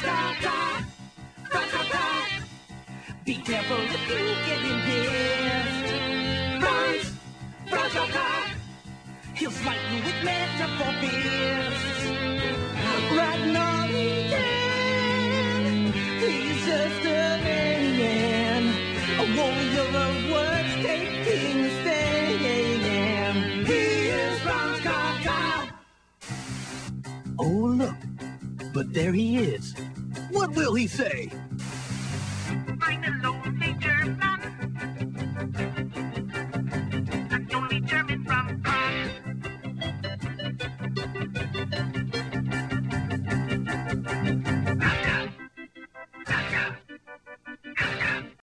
Be careful if you get him pissed. Franz, he'll smite you with metaphor fist. Right now he can. He's just a man. A warrior of words taking a stand. He is Franz Kafka. Oh, look. But there he is. What will he say? I'm a lonely German. An only German